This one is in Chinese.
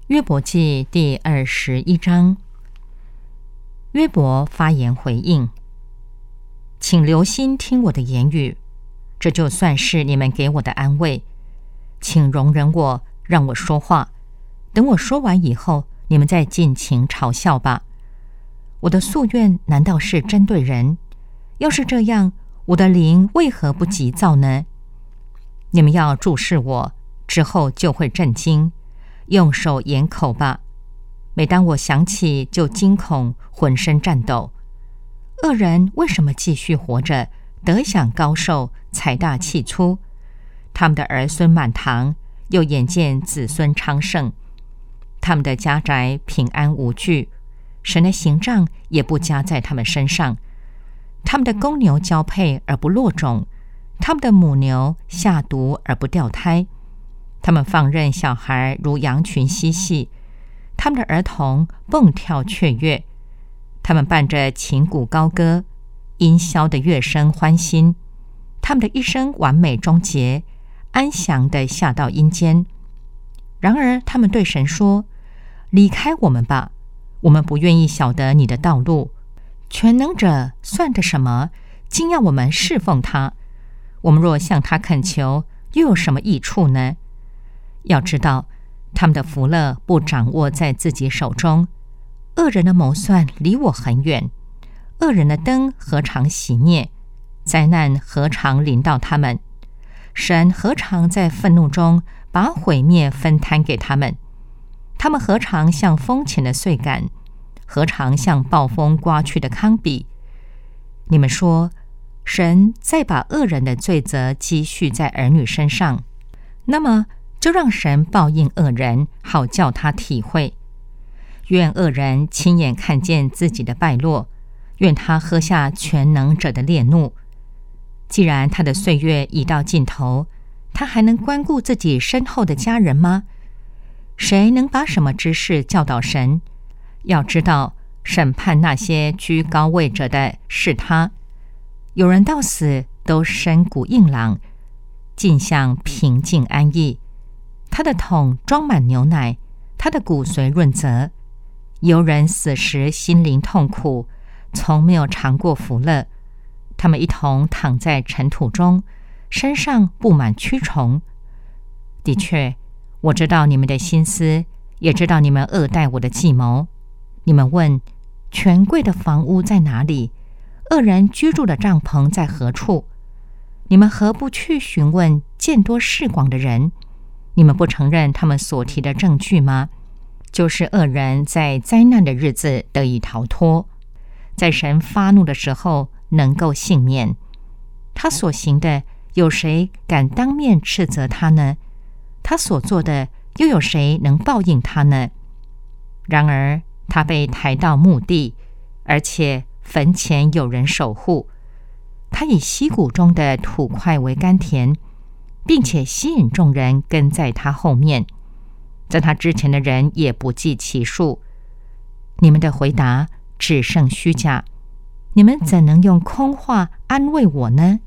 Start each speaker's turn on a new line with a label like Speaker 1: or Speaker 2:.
Speaker 1: 约伯记第21章，约伯发言回应：请留心听我的言语，这就算是你们给我的安慰。请容忍我，让我说话，等我说完以后，你们再尽情嘲笑吧。我的夙愿难道是针对人？要是这样，我的灵为何不急躁呢？你们要注视我，之后就会震惊，用手掩口吧。每当我想起，就惊恐，浑身颤抖。恶人为什么继续活着，得享高寿，财大气粗？他们的儿孙满堂，又眼见子孙昌盛。他们的家宅平安无惧，神的刑杖也不加在他们身上。他们的公牛交配而不落种，他们的母牛下犊而不掉胎。他们放任小孩如羊群嬉戏，他们的儿童蹦跳雀跃。他们伴着琴鼓高歌，因箫的乐声欢欣。他们的一生完美终结，安详地下到阴间。然而他们对神说：离开我们吧，我们不愿意晓得你的道路。全能者算得什么，竟要我们侍奉他？我们若向他恳求，又有什么益处呢？要知道，他们的福乐不掌握在自己手中，恶人的谋算离我很远。恶人的灯何尝熄灭？灾难何尝临到他们？神何尝在愤怒中把毁灭分摊给他们？他们何尝像风前的穗秆，何尝像暴风刮去的糠秕？你们说，神再把恶人的罪责积蓄在儿女身上，那么就让神报应恶人，好叫他体会。愿恶人亲眼看见自己的败落，愿他喝下全能者的烈怒。既然他的岁月已到尽头，他还能关顾自己身后的家人吗？谁能把什么知识教导神？要知道，审判那些居高位者的是他。有人到死都身骨硬朗，尽享平静安逸。他的桶装满牛奶，他的骨髓润泽。游人死时心灵痛苦，从没有尝过福乐。他们一同躺在尘土中，身上布满蛆虫。的确，我知道你们的心思，也知道你们恶待我的计谋。你们问，权贵的房屋在哪里？恶人居住的帐篷在何处？你们何不去询问见多识广的人？你们不承认他们所提的证据吗？就是恶人在灾难的日子得以逃脱，在神发怒的时候能够幸免。他所行的，有谁敢当面斥责他呢？他所做的，又有谁能报应他呢？然而他被抬到墓地，而且坟前有人守护。他以溪谷中的土块为甘甜，并且吸引众人跟在他后面。在他之前的人也不计其数。你们的回答只剩虚假，你们怎能用空话安慰我呢？